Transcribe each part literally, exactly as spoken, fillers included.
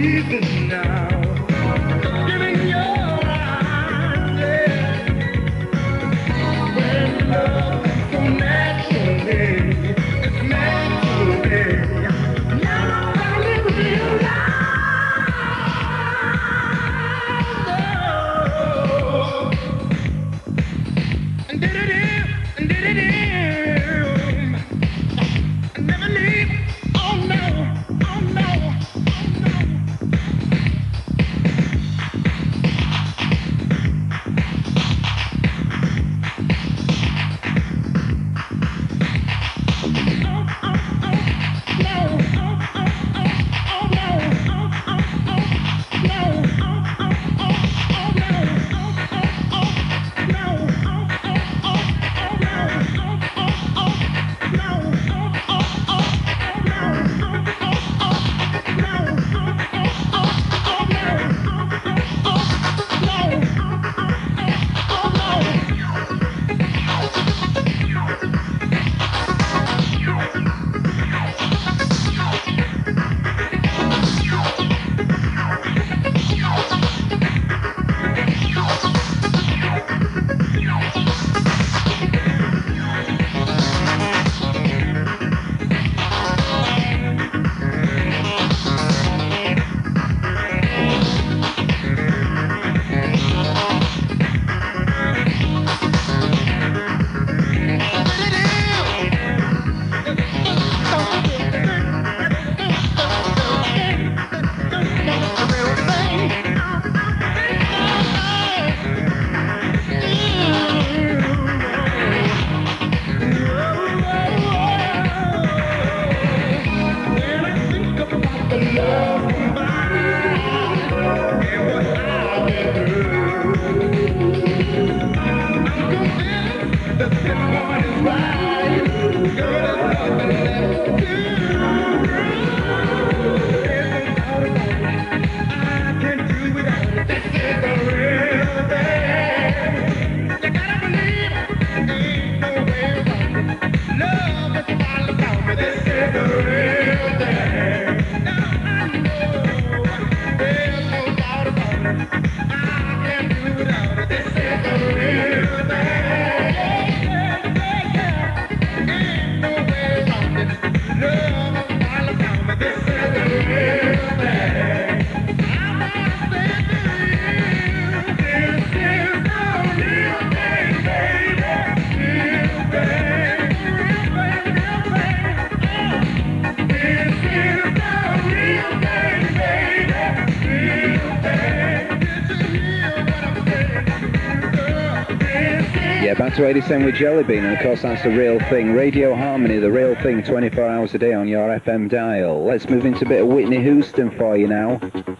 Back to eighty-seven with Jellybean, and of course that's The Real Thing. Radio Harmony, The Real Thing, twenty-four hours a day on your F M dial. Let's move into a bit of Whitney Houston for you now.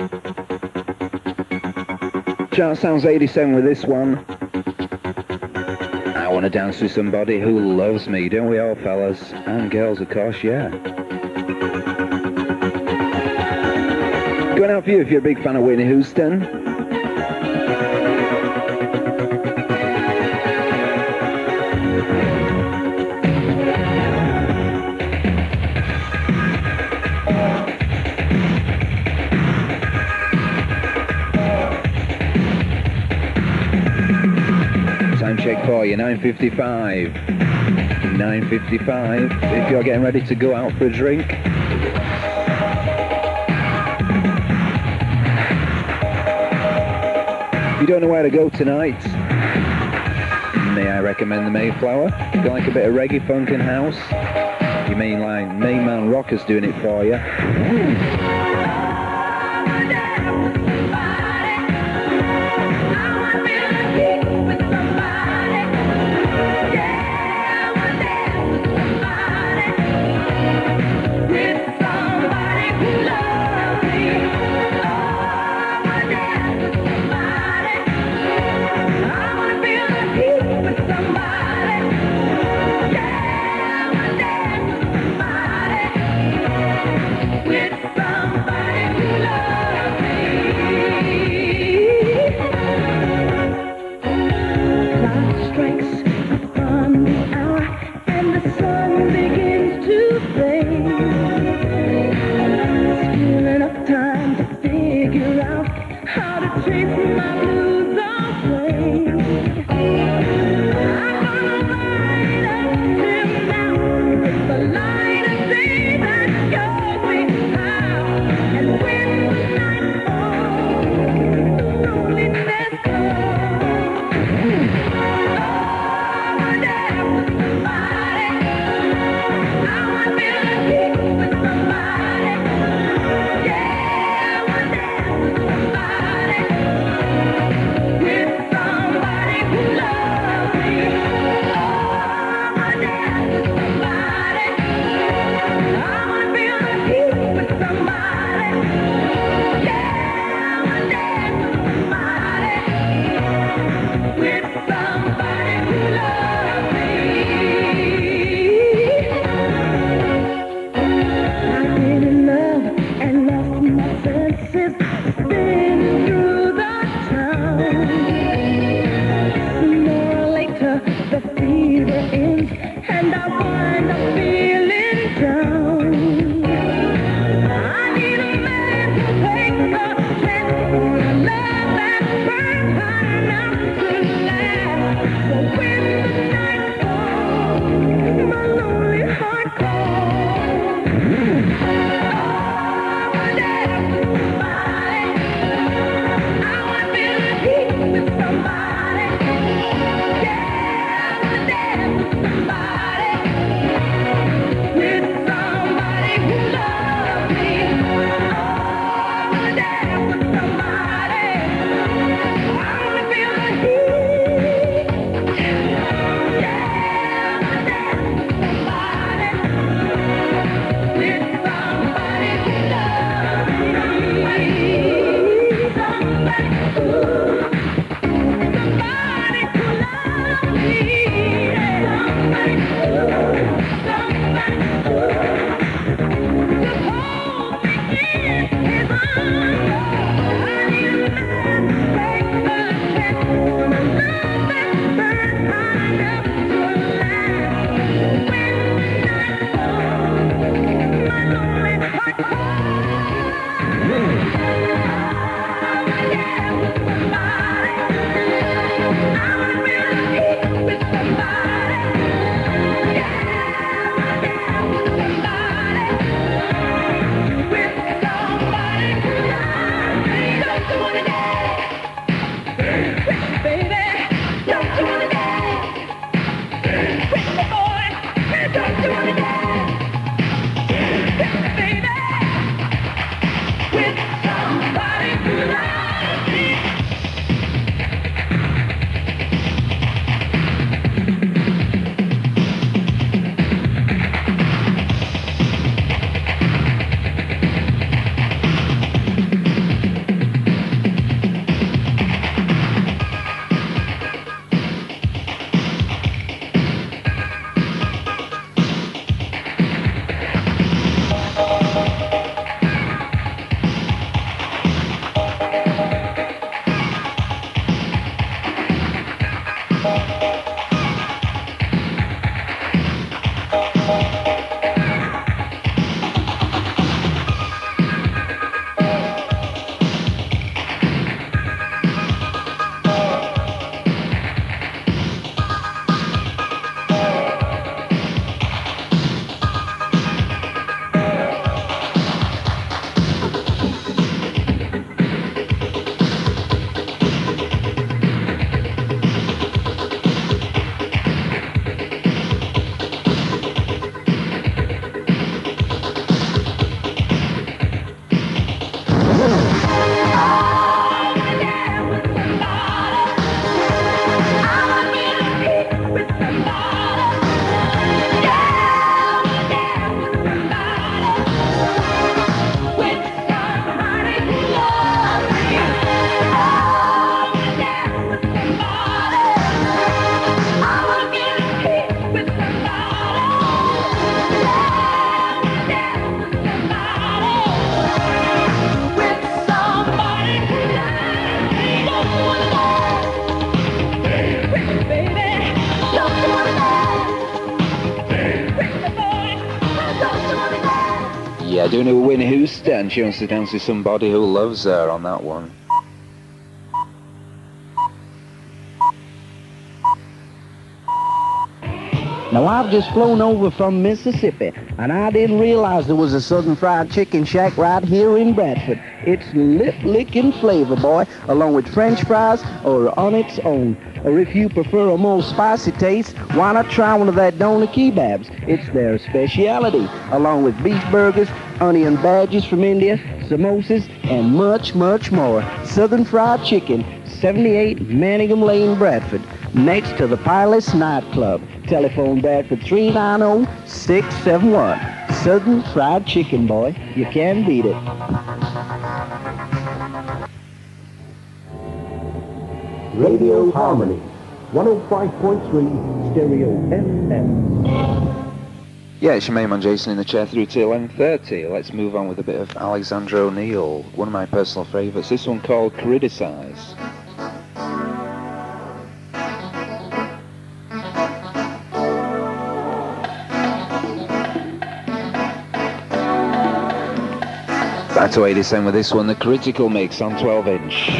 Chart sounds eighty-seven with this one. I want to dance with somebody who loves me, don't we all, fellas? And girls, of course, yeah. Going out for you if you're a big fan of Whitney Houston. Check for you, nine fifty-five. nine fifty-five. If you're getting ready to go out for a drink. If you don't know where to go tonight, may I recommend the Mayflower? If you like a bit of reggae, funk and house, your mainline main man Rockers doing it for you. Somebody dances spin through the town. Sooner or later, the fever ends, and I wind up feeling down. I need a man to take the chance for a love that burns hot enough to last. So when the night falls, my lonely heart calls. Oh, I dance with somebody. I want to feel the heat with somebody. Yeah, I want to dance with somebody. With somebody who loves me. Oh, I want to dance with somebody. I want to feel the heat. Yeah, I want to dance with somebody. With somebody who loves me. Somebody, ooh. Somebody who loves me. Somebody, ooh. Somebody, ooh. To hold me in his arms. I need a man to take the chance on a love that burns hot enough to last. When the night falls, my lonely heart calls. I wanna dance with somebody. I wanna feel the heat with somebody. Yeah, I wanna dance with somebody. With somebody who loves me. Don't you wanna dance? Baby, don't you wanna dance? With the boy, don't you wanna dance? Baby, with somebody who loves me. Yeah, doing it with Whitney Houston. She wants to dance with somebody who loves her on that one. Now, I've just flown over from Mississippi, and I didn't realize there was a Southern Fried Chicken Shack right here in Bradford. It's lip-licking flavor, boy, along with French fries or on its own. Or if you prefer a more spicy taste, why not try one of that doner kebabs? It's their speciality, along with beef burgers, onion badges from India, samosas, and much, much more. Southern Fried Chicken, seventy-eight Manningham Lane, Bradford, next to the Palace Nightclub. Telephone Bradford three nine zero, six seven one. Southern Fried Chicken, boy. You can't beat it. Radio Harmony, one oh five point three Stereo F M. Yeah, it's your main man Jason in the chair through till eleven thirty. Let's move on with a bit of Alexander O'Neill, one of my personal favourites. This one called Criticise. Back to eighty-seven with this one, the Critical Mix on twelve inch.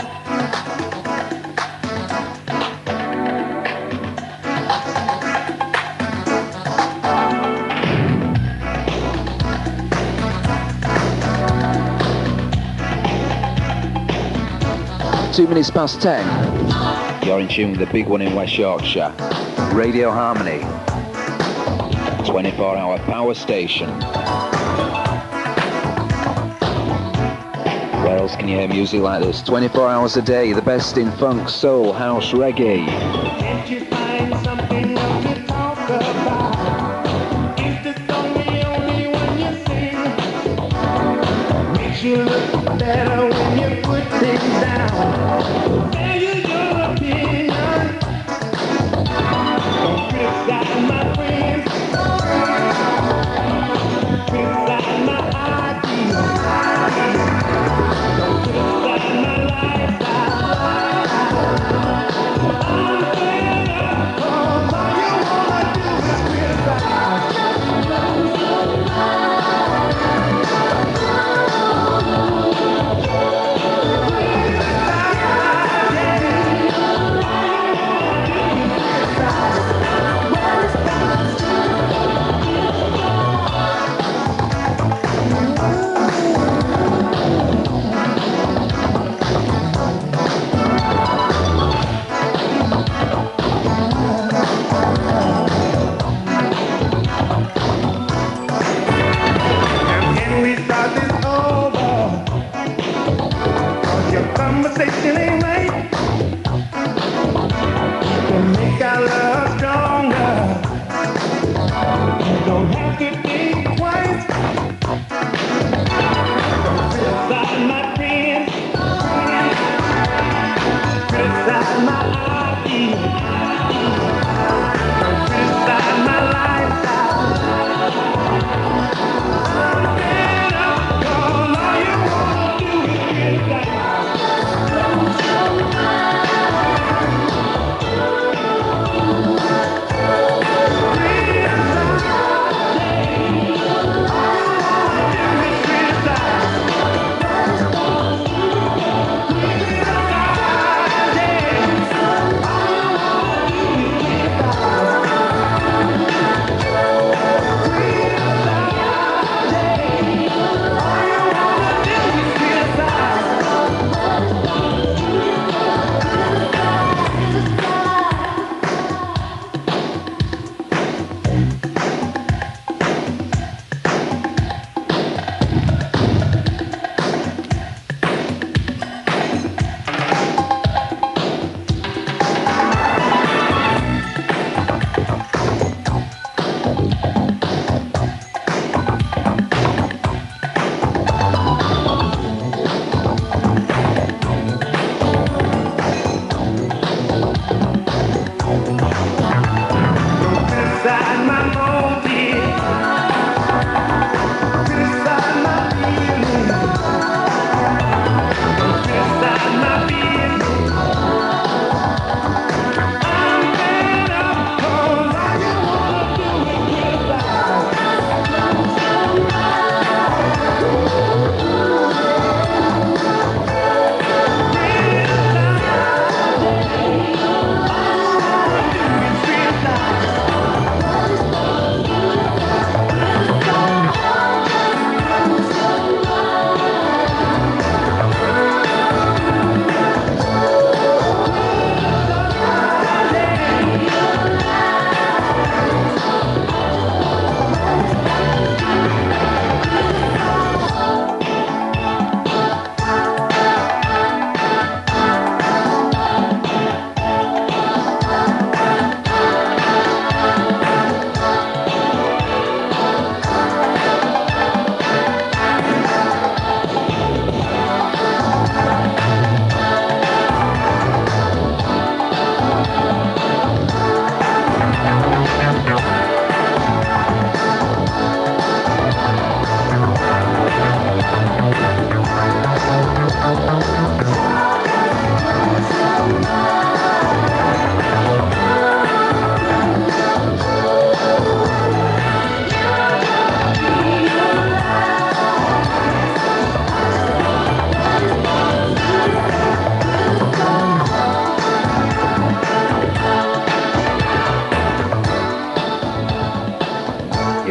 Two minutes past ten. You're in tune with the big one in West Yorkshire. Radio Harmony. twenty-four hour power station. Where else can you hear music like this? twenty-four hours a day, the best in funk, soul, house, reggae. Can't you find something else to talk about? Is the song the only one you sing? Makes you look better when you put things down. Tell you your opinion. Don't criticize my friends. Criticize my ideas. Don't criticize my lifestyle. I'm fed up 'cause all you wanna do is criticize. Conversation ain't right. To make our love stronger, you don't have to think twice. Don't criticize my friends, criticize my ideas. Don't criticize my lifestyle. I'm fed up 'cause all you wanna do is criticize.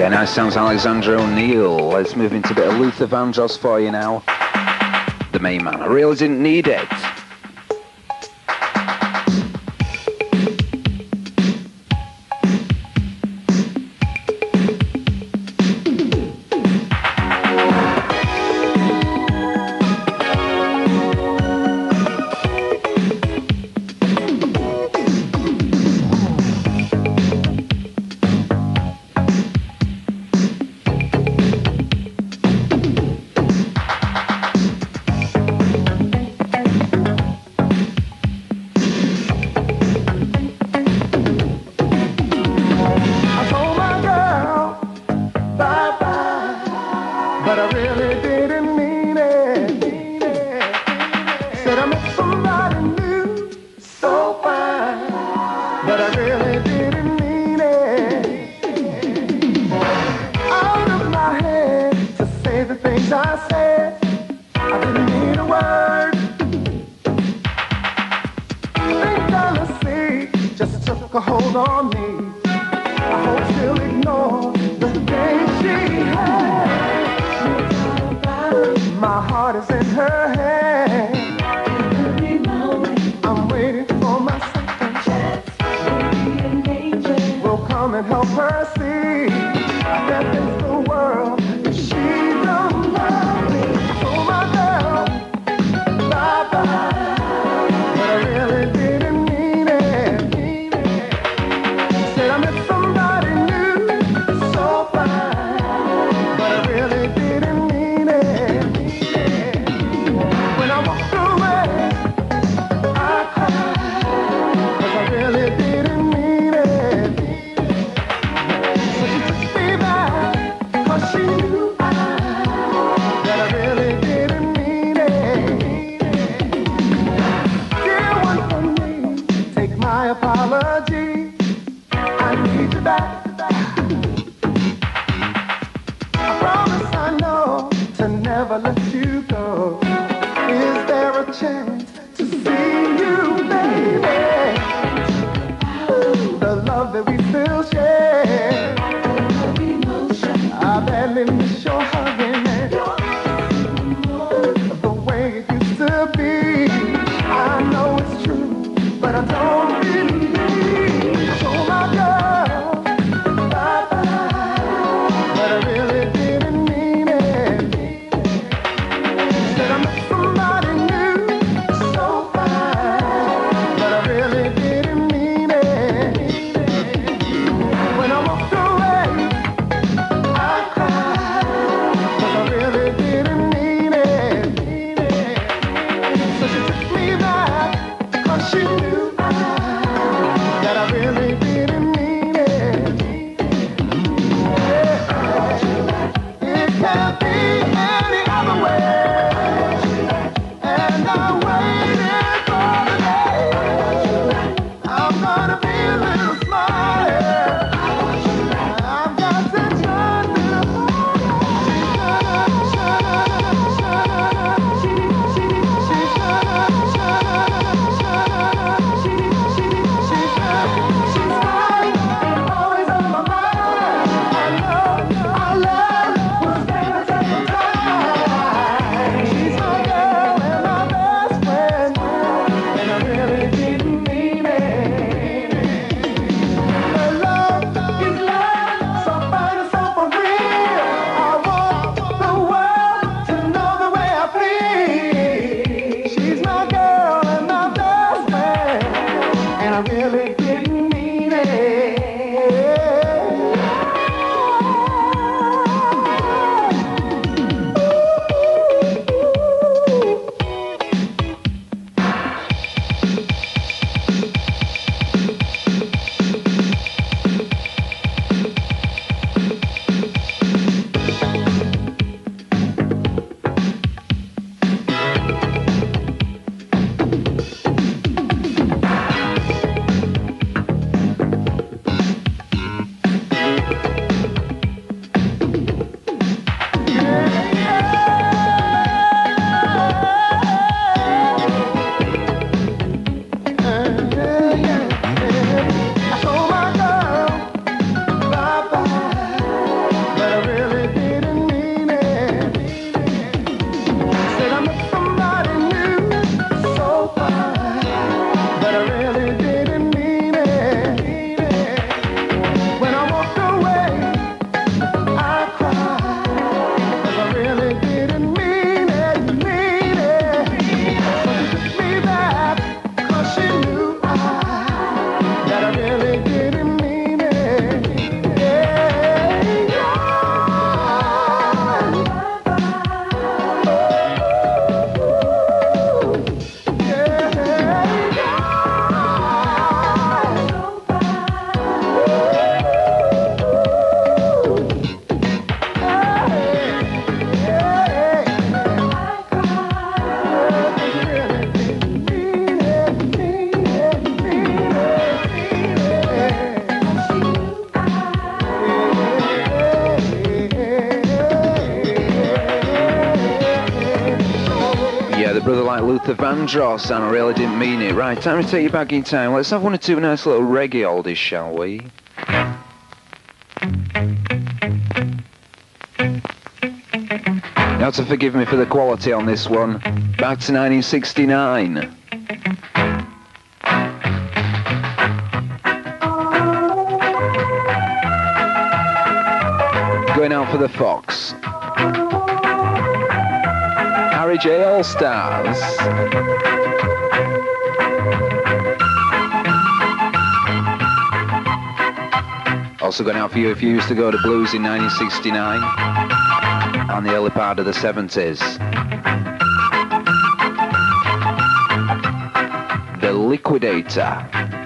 Very nice sounds, Alexander O'Neill. Let's move into a bit of Luther Vandross for you now. The Main Man. I really didn't need it. When I walk a brother like Luther Vandross, and I really didn't mean it. Right, time to take you back in time. Let's have one or two nice little reggae oldies, shall we? You have to forgive me for the quality on this one. Back to nineteen sixty-nine. Going out for the Fox. Harry J. All-Stars. Also going out for you if you used to go to blues in nineteen sixty-nine and the early part of the seventies. The Liquidator.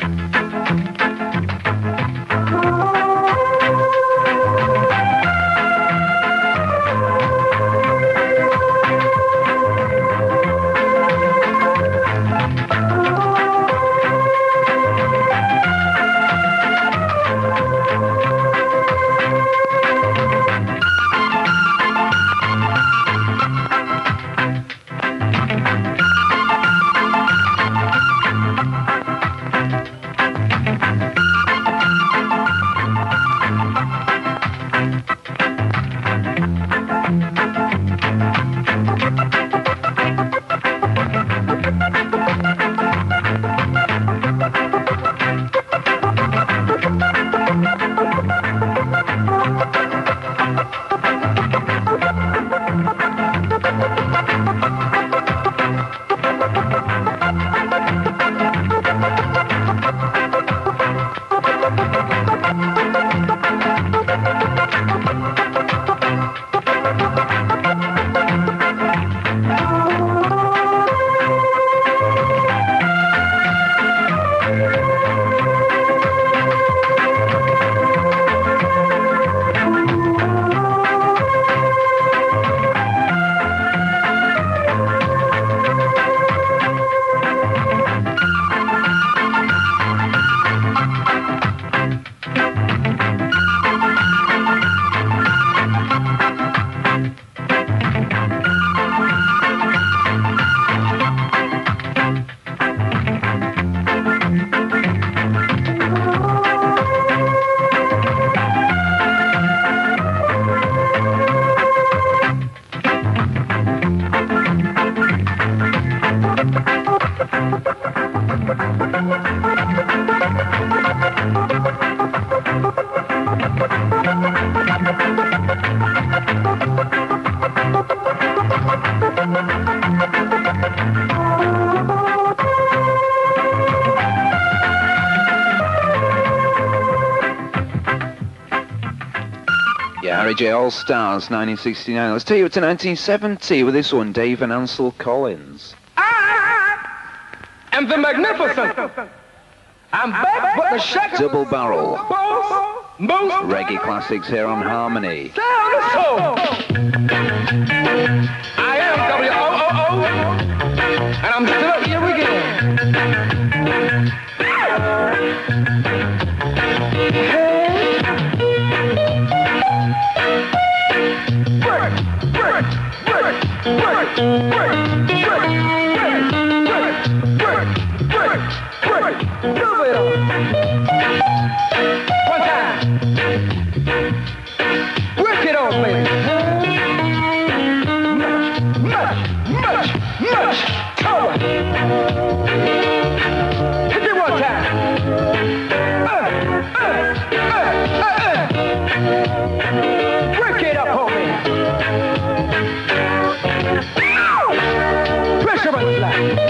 Harry J. All-Stars, nineteen sixty-nine. Let's take you up to nineteen seventy with this one, Dave and Ansel Collins. I am the magnificent. I'm back with the shaker. Double barrel. Most Reggae classics here on Harmony. sound of soul. I am W O O O, and I'm still here again. One time. Work it on, baby. Much, much, much power. Hit me one time. Uh, uh, uh, uh, uh. Work it up, homie. Pressure on the fly.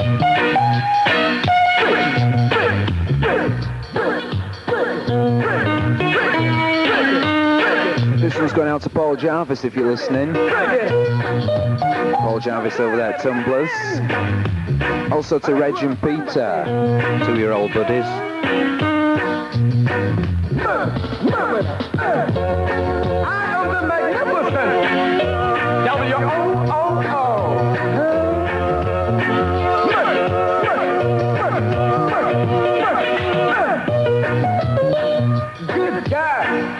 This one's going out to Paul Jarvis if you're listening. Paul Jarvis over there at Tumblers. Also to Reg and Peter, two of your old buddies. I am the magnificent W O O O. Good guy.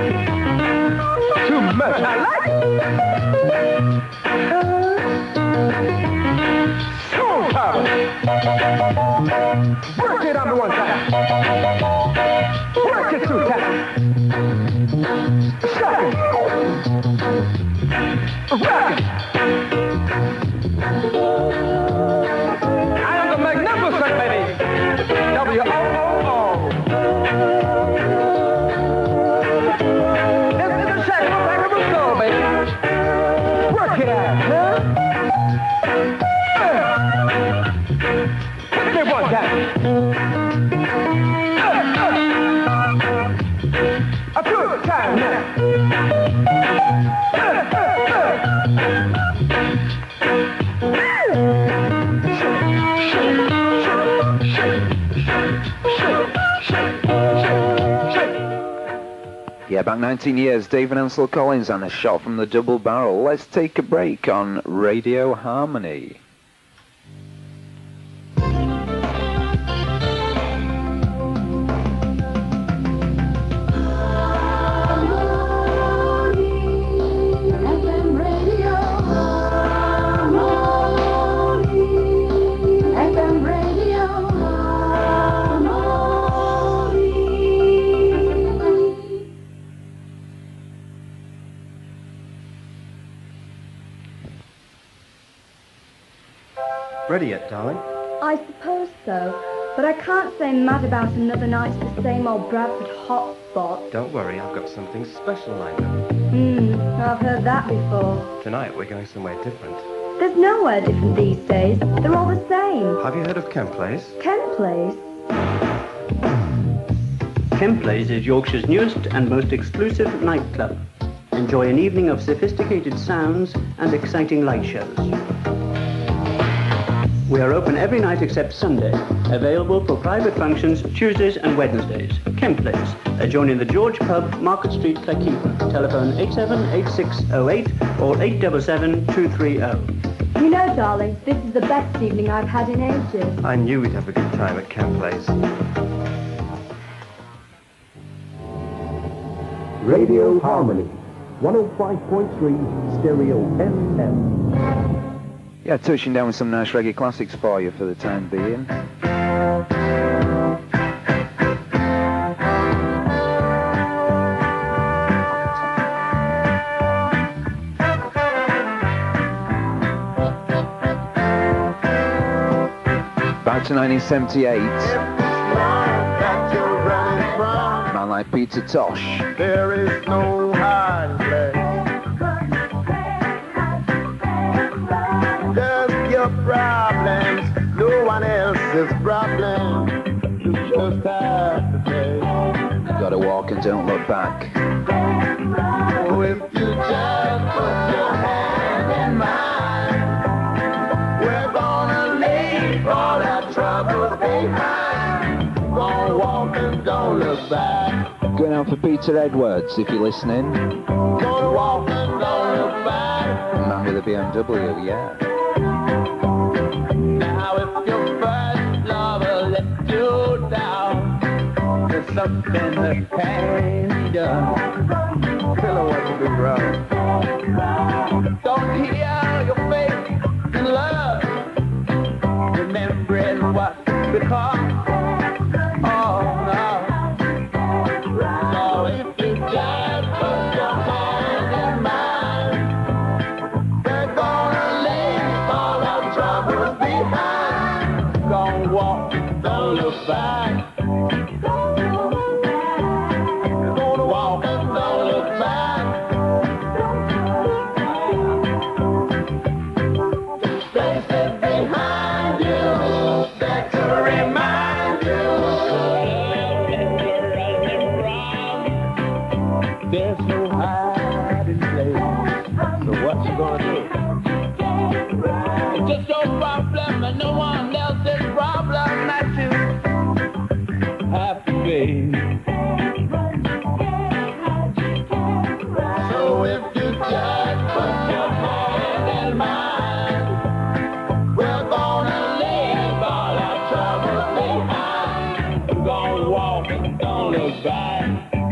Too much. I like it. Work it on me one time. Work it two times. Second. Rock it. I am the magnificent, baby. W O O O. This is a shack in the back of a soul, baby. Work it out, huh? Hit me one time. A two time now. Yeah, back nineteen years, Dave and Ansel Collins and a shot from the double barrel. Let's take a break on Radio Harmony. Ready yet, darling? I suppose so, but I can't say mad about another night at the same old Bradford hotspot. Don't worry, I've got something special lined up. Hmm, I've heard that before. Tonight we're going somewhere different. There's nowhere different these days. They're all the same. Have you heard of Ken Place? Ken Place? Ken Place is Yorkshire's newest and most exclusive nightclub. Enjoy an evening of sophisticated sounds and exciting light shows. We are open every night except Sunday. Available for private functions Tuesdays and Wednesdays. Ken Place, adjoining the George Pub, Market Street, Cleckheaton. Telephone eight seven eight six zero eight or eight seven seven two three zero. You know, darling, this is the best evening I've had in ages. I knew we'd have a good time at Ken Place. Radio Harmony, one oh five point three Stereo F M. Yeah, touching down with some nice reggae classics for you for the time being. Back to nineteen seventy-eight. Man like Peter Tosh. There is no hiding place. Just your problems, no one else's problem. You just have to face. Gotta walk and don't look back. Oh, if you just put your hand in mine, we're gonna leave all our troubles behind. Gonna walk and don't look back. Going out for Peter Edwards, if you're listening. Gonna walk and don't look back. Man with a B M W, yeah. Now if your first lover let you down, there's something that can be done. Tell her what you do wrong. Don't heal your faith in love, remembering what become. Oh no. So if you just put your hand in mine, we're gonna leave all our troubles behind. Gonna walk, don't look back. Gonna walk, don't look back. Place it behind you, back to remind you. There's no hiding place. So what you gonna do? It's just your problem and no one else's problem that you have to face. So if you just put your hand in mine, we're gonna leave all our troubles behind. We're gonna walk and don't look back.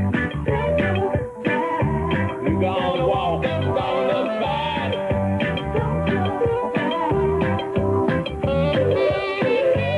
We're gonna walk and don't look back.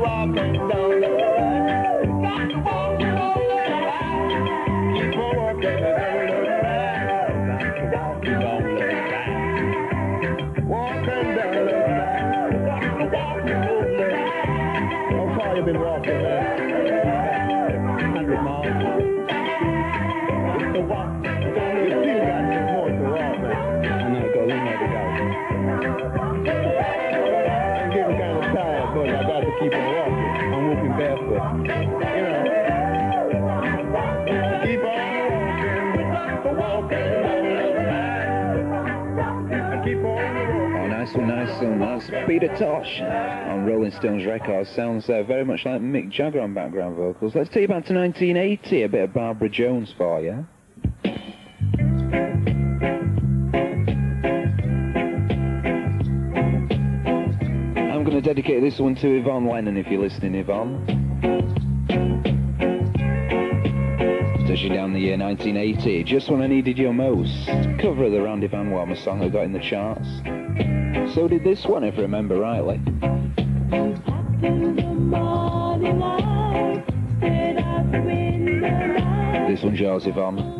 walking down the line. Got to walk on the line. Keep on walking down the line. Got to walk down the line. Walking down the line. Got to walk down the line. How far you been walking, man? one hundred miles. It's the walk. It's only a few guys more to walk, man. I know, go, we might be going. I'm getting kind of tired, but I got to keep on walking. I'm walking barefoot. You know. Keep on walking, walking down the line. Keep on walking. Oh, nice one, nice one. That's Peter Tosh on Rolling Stones records. Sounds uh, very much like Mick Jagger on background vocals. Let's take you back to nineteen eighty, a bit of Barbara Jones for you. I'm going to dedicate this one to Yvonne Lennon, if you're listening, Yvonne. Touching down the year nineteen eighty, Just When I Needed You Most. Cover of the Randy Van Warmer song that got in the charts. So did this one, if I remember rightly. This one's yours, Yvonne.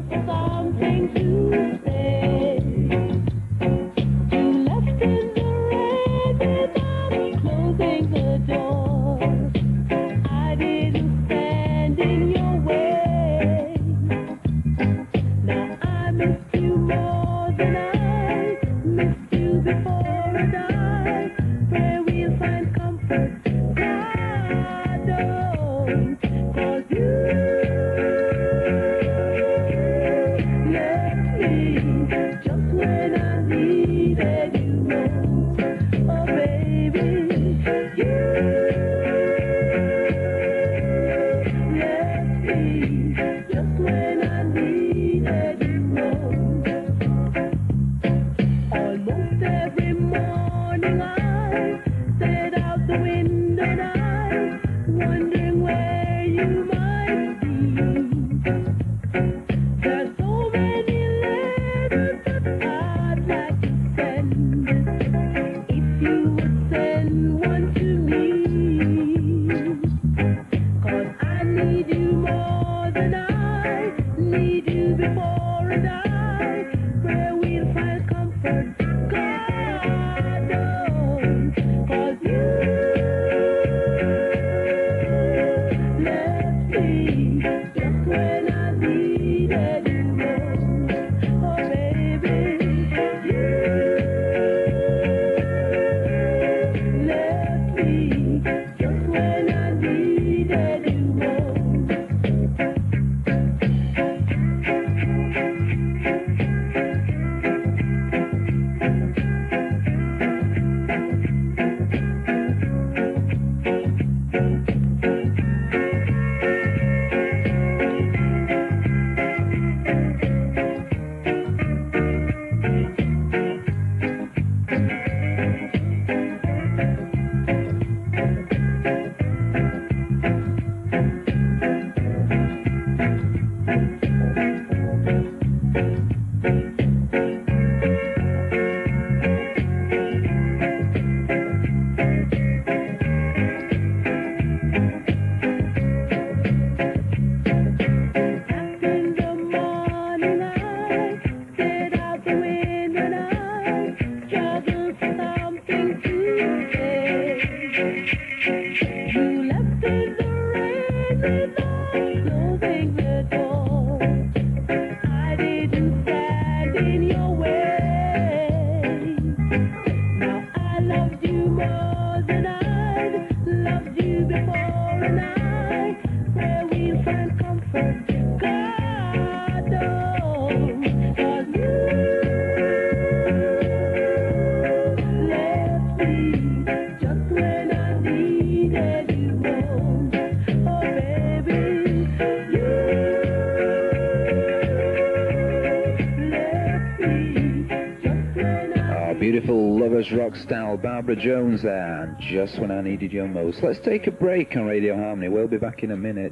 Beautiful lovers rock style, Barbara Jones there, and Just When I Needed You Most. Let's take a break on Radio Harmony. We'll be back in a minute.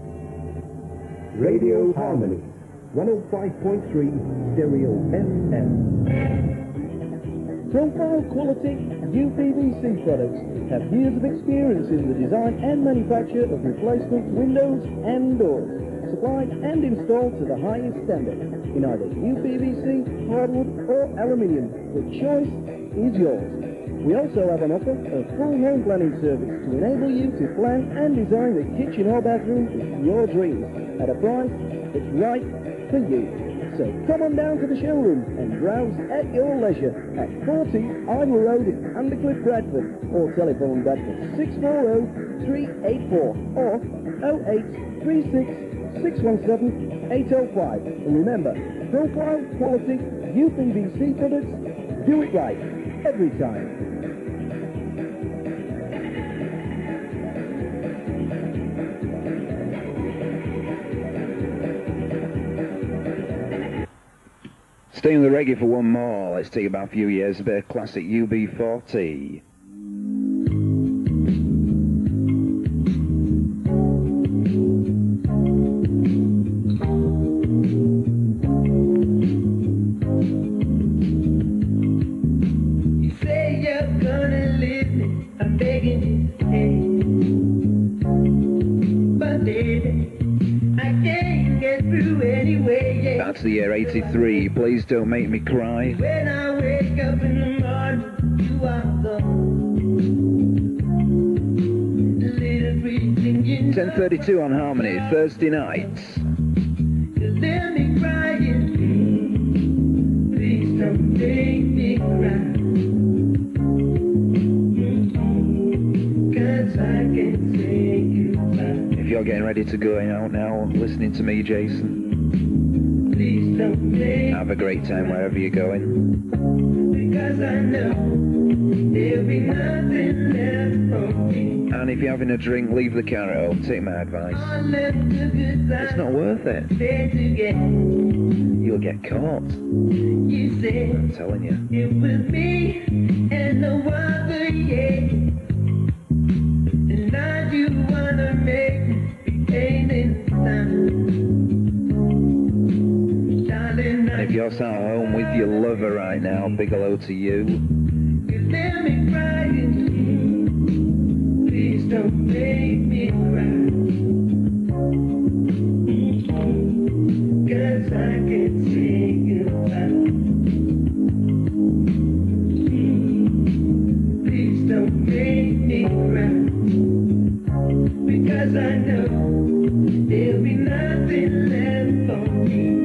Radio Harmony, one oh five point three Stereo F M. Profile quality U P V C Products have years of experience in the design and manufacture of replacement windows and doors, supplied and installed to the highest standard in either U P V C, hardwood or aluminium. The choice is yours. We also have an offer of full home planning service to enable you to plan and design the kitchen or bathroom of your dreams at a price that's right for you. So come on down to the showroom and browse at your leisure at forty Idle Road in Undercliff, Bradford, or telephone Bradford six four zero, three eight four or oh eight three six, six one seven, eight oh five. And remember, profile, quality, U P V C products, do it right every time. Staying with the reggae for one more, let's take about a few years, a bit of classic U B forty. You say you're gonna leave me, I'm begging you to stay. But baby, I can't get through anyway, yeah. That's the year eighty-three, Please Don't Make Me Cry. When I wake up in the morning, you are gone. The little breathing you know, ten thirty-two on Harmony, Thursday nights. you let me crying. Please don't make me cry. Cause I can't say goodbye. If you're getting ready to go out now, listening to me, Jason, Please don't make have a great time wherever you're going. because I know there'll be nothing left for me. And if you're having a drink, leave the car at home. Take my advice. All left the good It's not times worth it. there to get. You'll get caught. You said I'm telling you. it was me and no other, yeah. And now you wanna make me pain in time. Darling, And if you're sat at home with your lover right now, big hello to you. you let me crying. Please don't make me cry. Cause I can't say goodbye. Please don't make me cry. Because I know there'll be nothing left for me.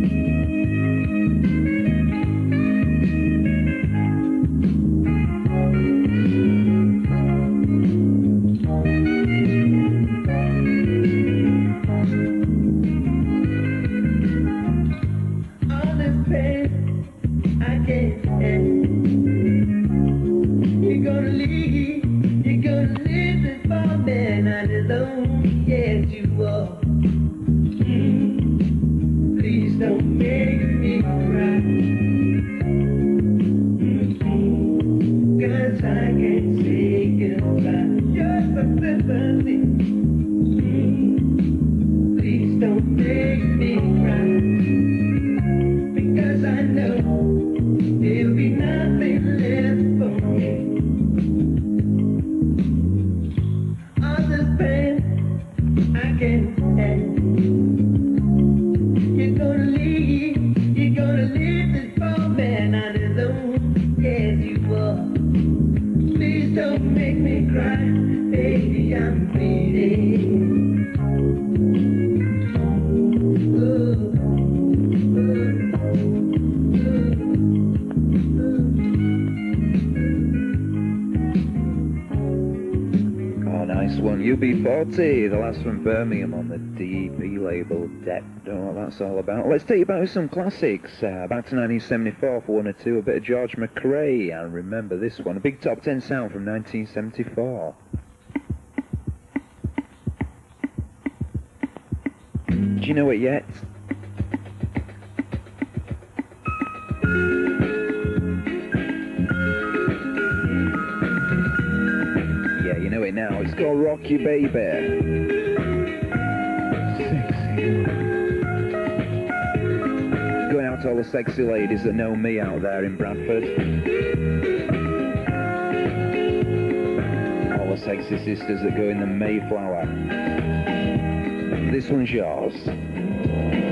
All this pain I can't stand. You're gonna leave, you're gonna leave this poor man all alone. Yes, you are. Mm. Please don't make me cry. Mm-mm. Cause I can't say goodbye. You're so sympathy. Mm. Please don't make me cry. Because I know there'll be nothing left for me. All this pain I can't stand. You're gonna leave, you're gonna leave this poor man on his own. Yes, you are. Please don't make me cry, baby, I'm bleeding. Ooh, Oh, nice one. U B forty, the last from Birmingham on the D P label. Dep. Don't know what that's all about. Let's take you back to some classics. Uh, back to nineteen seventy-four for one or two. A bit of George McRae. And remember this one. A big top ten sound from nineteen seventy-four. Do you know it yet? Yeah, you know it now. It's called Rock You Baby. Sexy. Going out to all the sexy ladies that know me out there in Bradford. four sexy sisters that go in the Mayflower. This one's yours.